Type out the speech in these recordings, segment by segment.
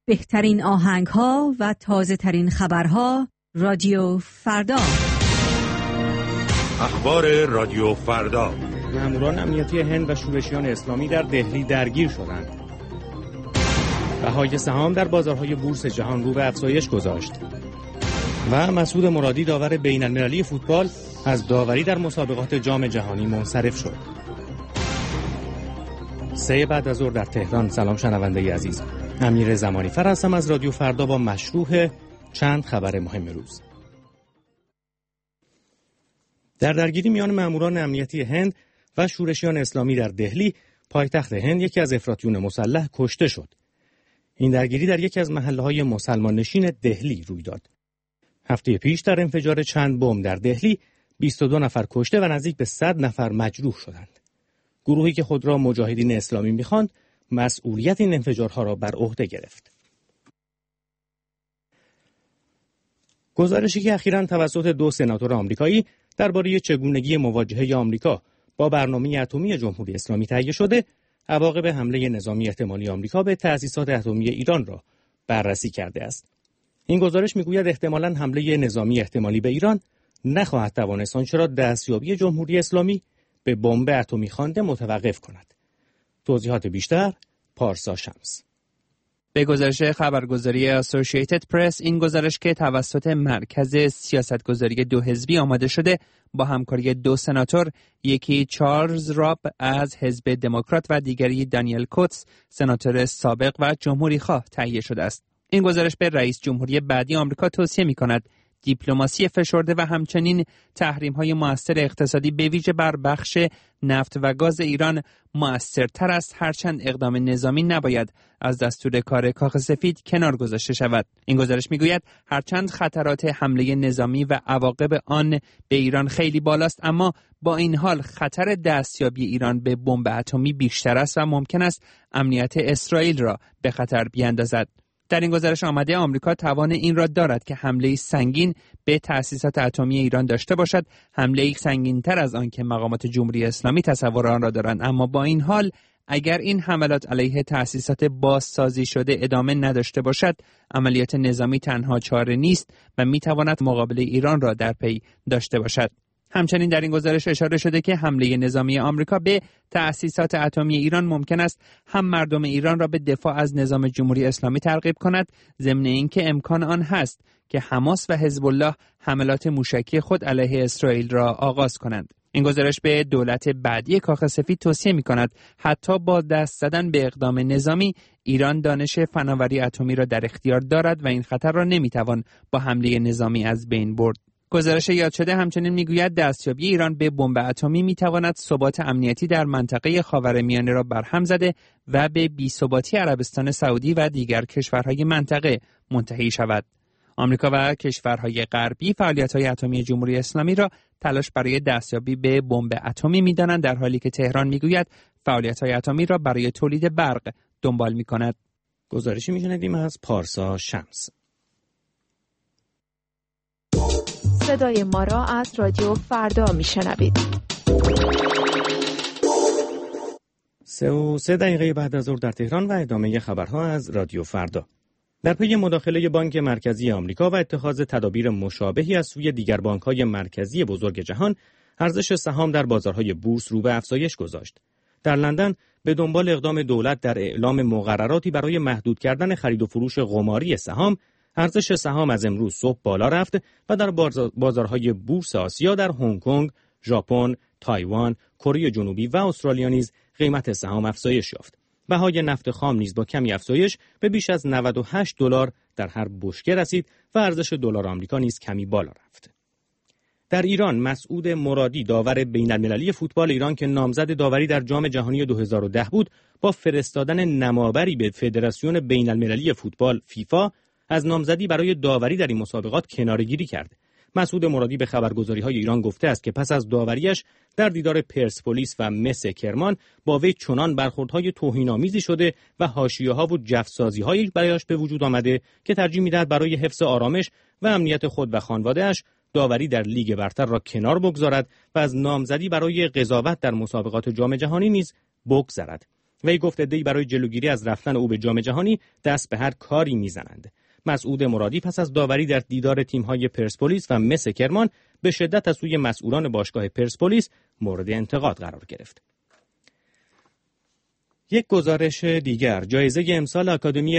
بهترین آهنگ‌ها و تازه‌ترین خبرها رادیو فردا. اخبار رادیو فردا. ماموران امنیتی هند و شورشیان اسلامی در دهلی درگیر شدند. بهای سهام در بازارهای بورس جهان رو به افزایش گذاشت. و مسعود مرادی داور بین‌المللی فوتبال از داوری در مسابقات جام جهانی منصرف شد. 3 بعد از ظهر در تهران. سلام شنونده عزیز. امیر زمانی فر هستم از رادیو فردا با مشروح چند خبر مهم روز. در درگیری میان ماموران امنیتی هند و شورشیان اسلامی در دهلی، پایتخت هند، یکی از افراطیون مسلح کشته شد. این درگیری در یکی از محله‌های مسلمان نشین دهلی روی داد. هفته پیش در انفجار چند بمب در دهلی 22 نفر کشته و نزدیک به 100 نفر مجروح شدند. گروهی که خود را مجاهدین اسلامی می‌خواند، مسئولیت این انفجارها را بر عهده گرفت. گزارشی که اخیراً توسط 2 سناتور آمریکایی درباره چگونگی مواجهه آمریکا با برنامه اتمی جمهوری اسلامی تهیه شده، عواقب حمله نظامی احتمالی آمریکا به تأسیسات اتمی ایران را بررسی کرده است. این گزارش میگوید احتمالاً حمله نظامی احتمالی به ایران نخواهد توانست آنچه را دستیابی جمهوری اسلامی به بمب اتمی خوانده متوقف کند. توضیحات بیشتر پارسا شمس. به گزارش خبرگزاری اسوسییتد پرس، این گزارش که توسط مرکز سیاستگذاری 2 حزبی آماده شده با همکاری 2 سناتور، یکی چارلز راب از حزب دموکرات و دیگری دانیل کوتس، سناتور سابق و جمهوری خواه، تهیه شده است. این گزارش به رئیس جمهوری بعدی آمریکا توصیه می‌کند دیپلماسی فشرده و همچنین تحریم‌های مؤثر اقتصادی به ویژه بر بخش نفت و گاز ایران مؤثرتر است، هرچند اقدام نظامی نباید از دستور کار کاخ سفید کنار گذاشته شود. این گزارش می‌گوید هرچند خطرات حمله نظامی و عواقب آن به ایران خیلی بالاست، اما با این حال خطر دستیابی ایران به بمب اتمی بیشتر است و ممکن است امنیت اسرائیل را به خطر بیاندازد. در این گزارش آمده آمریکا توان این را دارد که حمله سنگین به تأسیسات اتمی ایران داشته باشد، حمله سنگین‌تر از آن که مقامات جمهوری اسلامی تصور آن را دارند. اما با این حال اگر این حملات علیه تأسیسات بازسازی شده ادامه نداشته باشد، عملیات نظامی تنها چاره نیست و می‌تواند مقابله ایران را در پی داشته باشد. همچنین در این گزارش اشاره شده که حمله نظامی آمریکا به تأسیسات اتمی ایران ممکن است هم مردم ایران را به دفاع از نظام جمهوری اسلامی ترغیب کند، ضمن اینکه امکان آن هست که حماس و حزب الله حملات موشکی خود علیه اسرائیل را آغاز کنند. این گزارش به دولت بعدی کاخ سفید توصیه می‌کند حتی با دست زدن به اقدام نظامی، ایران دانش فناوری اتمی را در اختیار دارد و این خطر را نمی‌توان با حمله نظامی از بین برد. گزارش یاد شده همچنین میگوید دستیابی ایران به بمب اتمی میتواند ثبات امنیتی در منطقه خاورمیانه را برهم زده و به بی‌ثباتی عربستان سعودی و دیگر کشورهای منطقه منتهی شود. آمریکا و کشورهای غربی فعالیت‌های اتمی جمهوری اسلامی را تلاش برای دستیابی به بمب اتمی می‌دانند، در حالی که تهران میگوید فعالیت‌های اتمی را برای تولید برق دنبال می‌کند. گزارشی می‌شنیدیم از پارسا شمس. صدای ما را از رادیو فردا میشنوید. 3 دقیقه بعد از ظهر در تهران و ادامه خبرها از رادیو فردا. در پی مداخله بانک مرکزی آمریکا و اتخاذ تدابیر مشابهی از سوی دیگر بانک‌های مرکزی بزرگ جهان، ارزش سهام در بازارهای بورس رو به افزایش گذاشت. در لندن به دنبال اقدام دولت در اعلام مقرراتی برای محدود کردن خرید و فروش قماری سهام، ارزش سهام از امروز صبح بالا رفت و در بازارهای بورس آسیا در هنگ کنگ، ژاپن، تایوان، کره جنوبی و استرالیا نیز قیمت سهام افزایش یافت. بهای نفت خام نیز با کمی افزایش به بیش از $98 در هر بشکه رسید و ارزش دلار آمریکا نیز کمی بالا رفت. در ایران، مسعود مرادی داور بین‌المللی فوتبال ایران که نامزد داوری در جام جهانی 2010 بود، با فرستادن نمابری به فدراسیون بین‌المللی فوتبال فیفا از نامزدی برای داوری در این مسابقات کناره‌گیری کرد. مسعود مرادی به خبرگزاری‌های ایران گفته است که پس از داوریش در دیدار پرسپولیس و مس کرمان با وی چنان برخوردهای توهین‌آمیزی شده و حاشیه‌ها و جفسازی‌هایی برایش به وجود آمده که ترجیح می‌دهد برای حفظ آرامش و امنیت خود و خانواده‌اش داوری در لیگ برتر را کنار بگذارد و از نامزدی برای قضاوت در مسابقات جام جهانی نیز بگذرد. وی گفت عده‌ای برای جلوگیری از رفتن او به جام جهانی دست به هر کاری میزنند. مسعود مرادی پس از داوری در دیدار تیم‌های پرسپولیس و مس کرمان به شدت از سوی مسئولان باشگاه پرسپولیس مورد انتقاد قرار گرفت. یک گزارش دیگر، جایزه امسال آکادمی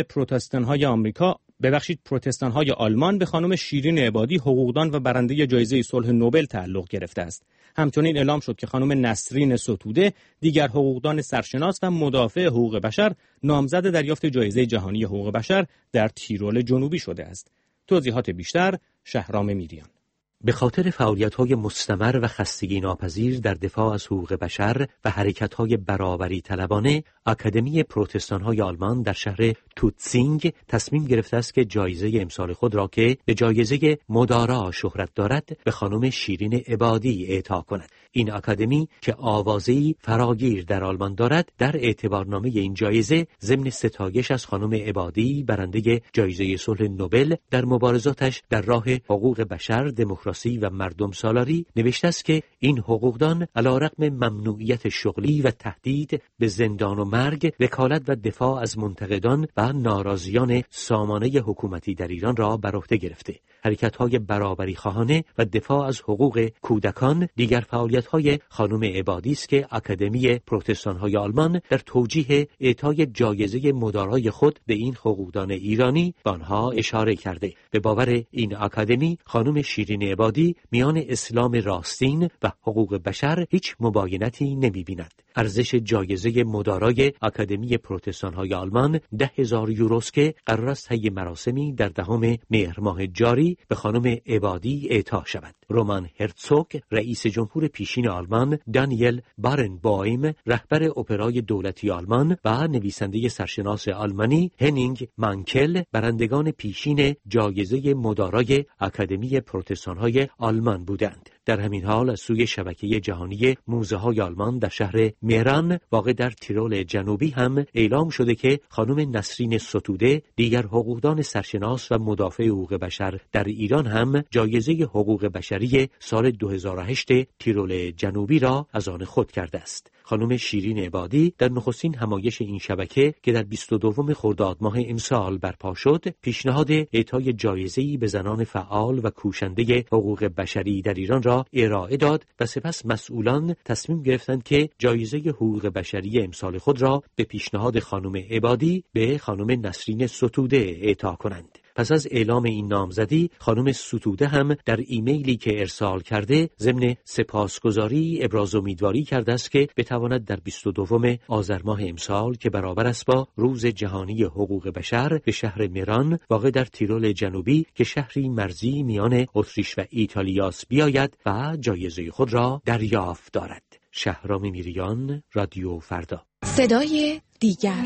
پروتستان‌های آلمان به خانم شیرین عبادی، حقوقدان و برنده جایزه صلح نوبل تعلق گرفته است. همچنین اعلام شد که خانم نسرین ستوده، دیگر حقوقدان سرشناس و مدافع حقوق بشر، نامزد دریافت جایزه جهانی حقوق بشر در تیرول جنوبی شده است. توضیحات بیشتر شهرام میریان. به خاطر فعالیت‌های مستمر و خستگی ناپذیر در دفاع از حقوق بشر و حرکت‌های برابری طلبانه، آکادمی پروتستان‌های آلمان در شهر توتسینگ تصمیم گرفته است که جایزه امسال خود را که به جایزه مدارا شهرت دارد به خانم شیرین عبادی اعطا کند. این آکادمی که آوازه‌ای فراگیر در آلمان دارد، در اعتبارنامه این جایزه ضمن ستایش از خانم عبادی، برنده جایزه صلح نوبل، در مبارزاتش در راه حقوق بشر، دموکراسی و مردم سالاری، نوشته است که این حقوقدان علیرغم ممنوعیت شغلی و تهدید به زندان و مرگ، وکالت و دفاع از منتقدان و ناراضیان سامانه حکومتی در ایران را بر عهده گرفته. حرکت‌های برابری خواهانه و دفاع از حقوق کودکان دیگر فعالیت‌های خانم عبادی است که آکادمی پروتستان‌های آلمان در توجیه اعطای جایزه مدارای خود به این حقوقدان ایرانی به آنها اشاره کرده. به باور این آکادمی، خانم شیرین عبادی میان اسلام راستین و حقوق بشر هیچ مباینتی نمی‌بیند. ارزش جایزه مدارای آکادمی پروتستان‌های آلمان 10,000 یوروست که قرار است طی مراسمی در 10 مهر ماه جاری به خانم عبادی اعطا شود. رومان هرتزوگ، رئیس جمهور پیشین آلمان، دانیل بارنبویم، رهبر اپرای دولتی آلمان و نویسنده سرشناس آلمانی هنینگ مانکل، برندگان پیشین جایزه مدارای آکادمی پروتستان‌های آلمان بودند. در همین حال از سوی شبکه جهانی موزه‌های آلمان در شهر مهران واقع در تیرول جنوبی هم اعلام شده که خانم نسرین ستوده، دیگر حقوقدان سرشناس و مدافع حقوق بشر در ایران، هم جایزه حقوق بشری سال 2008 تیرول جنوبی را از آن خود کرده است. خانم شیرین عبادی در نخستین همایش این شبکه که در 22 خرداد ماه امسال برپا شد، پیشنهاد اعطای جایزه‌ای به زنان فعال و کوشنده حقوق بشری در ایران را ارائه داد و سپس مسئولان تصمیم گرفتند که جایزه حقوق بشری امسال خود را به پیشنهاد خانم عبادی به خانم نسرین ستوده اعطا کنند. پس از اعلام این نامزدی، خانم ستوده هم در ایمیلی که ارسال کرده ضمن سپاسگزاری ابراز امیدواری کرده است که بتواند در 22 آذر ماه امسال که برابر است با روز جهانی حقوق بشر به شهر مهران واقع در تیرول جنوبی که شهری مرزی میان اتریش و ایتالیاست بیاید و جایزه خود را دریافت دارد. شهرام میریان، رادیو فردا. صدای دیگر،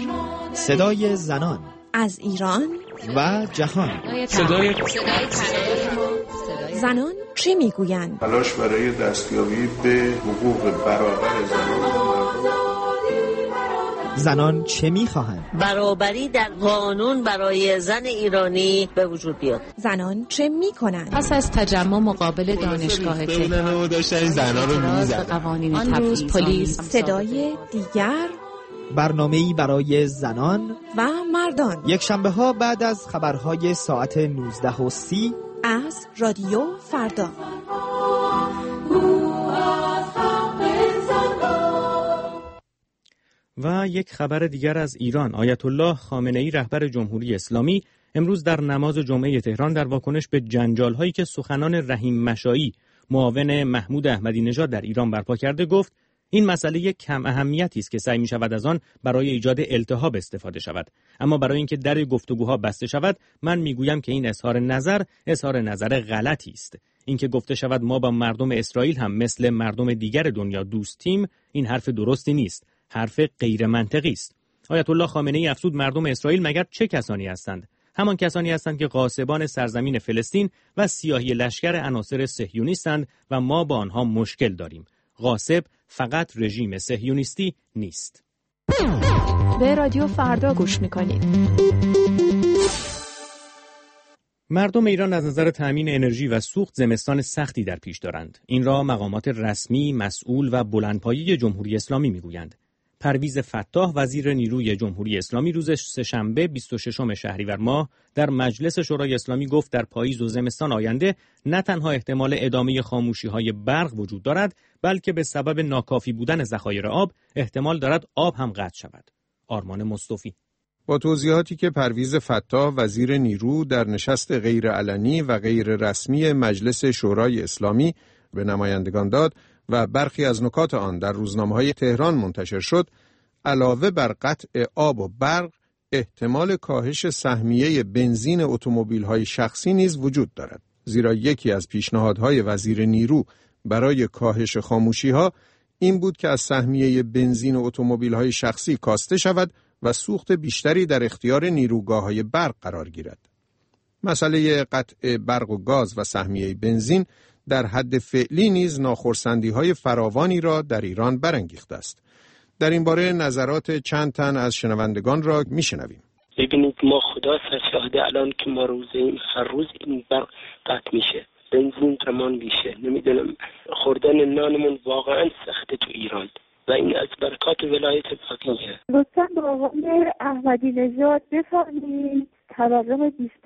صدای زنان از ایران و جهان. صدای زنان چه میگویند؟ تلاش برای دستیابی به حقوق برابر زنان چه میخواهند؟ برابری در قانون برای زن ایرانی به وجود بیاد. زنان چه میکنند؟ پس از تجمع مقابل دانشگاه تهران داشتن زنان رو میزدن. آن روز پلیس. صدای دیگر، برنامه‌ای برای زنان و مردان، یک شنبه ها بعد از خبرهای ساعت 19:30 از رادیو فردا. و یک خبر دیگر از ایران، آیت الله خامنه‌ای رهبر جمهوری اسلامی امروز در نماز جمعه تهران در واکنش به جنجال‌هایی که سخنان رحیم مشایی معاون محمود احمدی نژاد در ایران برپا کرده گفت این مسئله کم اهمیتی است که سعی می شود از آن برای ایجاد التهاب استفاده شود، اما برای اینکه در گفتگوها بسته شود من میگویم که این اظهار نظر غلطی است. اینکه گفته شود ما با مردم اسرائیل هم مثل مردم دیگر دنیا دوستیم، این حرف درستی نیست، حرف غیر منطقی است. آیت الله خامنه‌ای افزود مردم اسرائیل مگر چه کسانی هستند؟ همان کسانی هستند که غاصبان سرزمین فلسطین و سیاهی لشکر عناصر صهیونیستند و ما با آنها مشکل داریم. غاصب فقط رژیم صهیونیستی نیست. به رادیو فردا گوش میکنید. مردم ایران از نظر تأمین انرژی و سوخت زمستان سختی در پیش دارند. این را مقامات رسمی، مسئول و بلندپایه جمهوری اسلامی میگویند. پرویز فتاح وزیر نیروی جمهوری اسلامی روز سه‌شنبه 26 شهریور ماه در مجلس شورای اسلامی گفت در پاییز و زمستان آینده نه تنها احتمال ادامه خاموشی‌های برق وجود دارد، بلکه به سبب ناکافی بودن ذخایر آب احتمال دارد آب هم قطع شود. آرمان مصطفی با توضیحاتی که پرویز فتاح وزیر نیرو در نشست غیرعلنی و غیر رسمی مجلس شورای اسلامی به نمایندگان داد و برخی از نکات آن در روزنامه‌های تهران منتشر شد، علاوه بر قطع آب و برق، احتمال کاهش سهمیه بنزین اتومبیل‌های شخصی نیز وجود دارد. زیرا یکی از پیشنهادهای وزیر نیرو برای کاهش خاموشی‌ها این بود که از سهمیه بنزین اتومبیل‌های شخصی کاسته شود و سوخت بیشتری در اختیار نیروگاه‌های برق قرار گیرد. مسئله قطع برق و گاز و سهمیه بنزین در حد فعلی نیز ناخرسندی‌های فراوانی را در ایران برانگیخته است. در این باره نظرات چند تن از شنوندگان را میشنویم. ببینید ما خدا سرشاهده الان که ما هر روز این برق قطع میشه، بنزین تمام میشه، نمیدونم خوردن نانمون واقعا سخته تو ایران و این از برکات ولایت فقیه. لطفاً با آقای احمدی نژاد بفرمایید تورم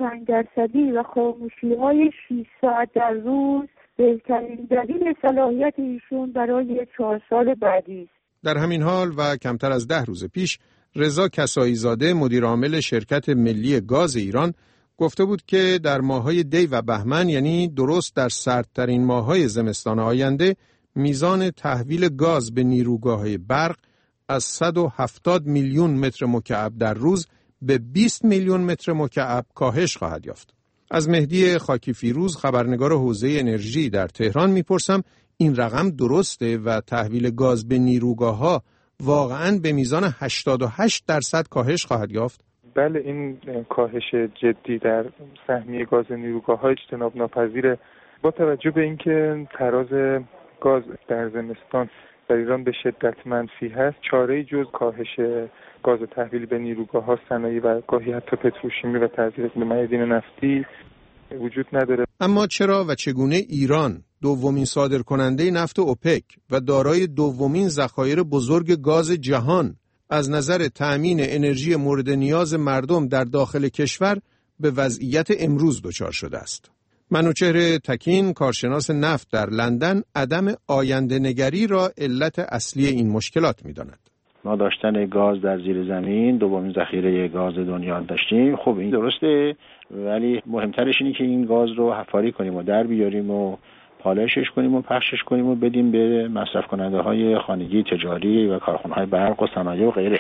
25% و خاموشی‌های 6 ساعت در روز بهترین دلیل صلاحیت ایشون برای 4 سال بعدی است. در همین حال و کمتر از 10 روز پیش رضا کسایی زاده مدیر عامل شرکت ملی گاز ایران گفته بود که در ماه‌های دی و بهمن، یعنی درست در سردترین ماه‌های زمستان آینده، میزان تحویل گاز به نیروگاه‌های برق از 170 میلیون متر مکعب در روز به 20 میلیون متر مکعب کاهش خواهد یافت. از مهدی خاکی فیروز خبرنگار حوزه انرژی در تهران میپرسم این رقم درسته و تحویل گاز به نیروگاه‌ها واقعاً به میزان 88% کاهش خواهد یافت؟ بله، این کاهش جدی در سهمیه گاز نیروگاه‌ها اجتناب ناپذیره. با توجه به اینکه تراز گاز در زمستان در ایران به شدت منفی هست، چاره‌ای جز کاهش گاز تحویل به نیروگاه‌ها صنایع و گاهی حتی پتروشیمی و تزریق به معادن نفتی وجود نداره. اما چرا و چگونه ایران، دومین صادرکننده نفت اوپک و دارای دومین ذخایر بزرگ گاز جهان، از نظر تأمین انرژی مورد نیاز مردم در داخل کشور به وضعیت امروز دچار شده است؟ منوچهر تکین، کارشناس نفت در لندن، عدم آینده نگری را علت اصلی این مشکلات می‌داند. ما داشتن گاز در زیر زمین، دومین ذخیره گاز دنیا داشتیم. خب این درسته، ولی مهمترش اینه که این گاز رو حفاری کنیم و در بیاریم و پالایشش کنیم و پخشش کنیم و بدیم به مصرف کننده های خانگی، تجاری و کارخانه های برق و صنایع و غیره.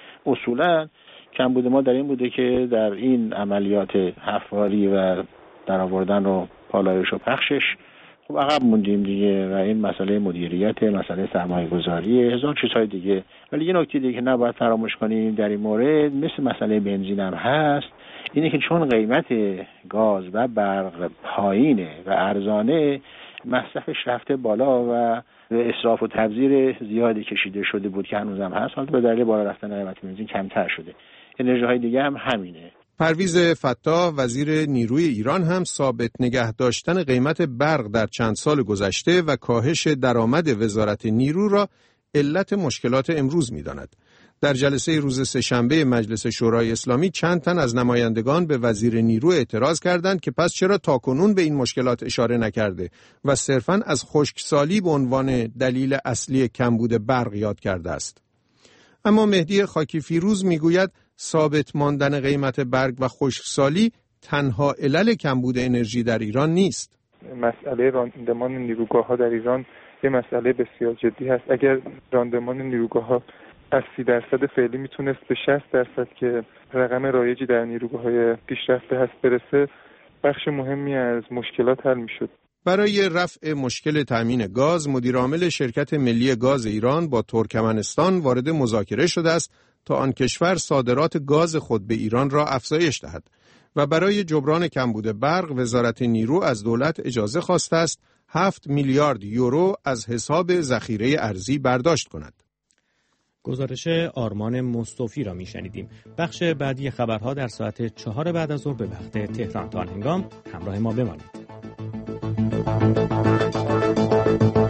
اصولا کمبود ما در این بوده که در این عملیات حفاری و درآوردن و پالایش و پخشش خب عقب موندیم دیگه، و این مسئله مدیریت، مسئله سرمایه گذاری، هزار چیزهای دیگه. ولی یه نکته دیگه که نباید فراموش کنیم در این مورد، مثل مسئله بنزین هم هست، اینه که چون قیمت گاز و برق پایینه و ارزانه، مصرفش رفته بالا و اسراف و تبذیر زیادی کشیده شده بود که هنوزم هست، حالا به دلیل بالا رفتن قیمت بنزین کمتر شده. انرژی‌های دیگه هم همینه. پرویز فتاح وزیر نیروی ایران هم ثابت نگه داشتن قیمت برق در چند سال گذشته و کاهش درآمد وزارت نیرو را علت مشکلات امروز می‌داند. در جلسه روز سه‌شنبه مجلس شورای اسلامی چند تن از نمایندگان به وزیر نیرو اعتراض کردند که پس چرا تاکنون به این مشکلات اشاره نکرده و صرفاً از خشکسالی به عنوان دلیل اصلی کمبود برق یاد کرده است. اما مهدی خاکی فیروز میگوید ثابت ماندن قیمت برق و خشکسالی تنها علل کمبود انرژی در ایران نیست. مسئله راندمان نیروگاه‌ها در ایران یه مسئله بسیار جدی هست. اگر راندمان نیروگاه‌ها از 30% فعلی میتونست به 60% که رقم رایجی در نیروگاه‌های پیشرفته هست برسه، بخش مهمی از مشکلات حل میشد. برای رفع مشکل تامین گاز، مدیر عامل شرکت ملی گاز ایران با ترکمنستان وارد مذاکره شده است تا آن کشور صادرات گاز خود به ایران را افزایش دهد و برای جبران کمبود برق وزارت نیرو از دولت اجازه خواسته است 7 میلیارد یورو از حساب ذخیره ارزی برداشت کند. گزارش آرمان مصطفی را میشنیدیم. بخش بعدی خبرها در ساعت 4 بعد از ظهر به وقت تهران. تا آن هنگام همراه ما بمانید.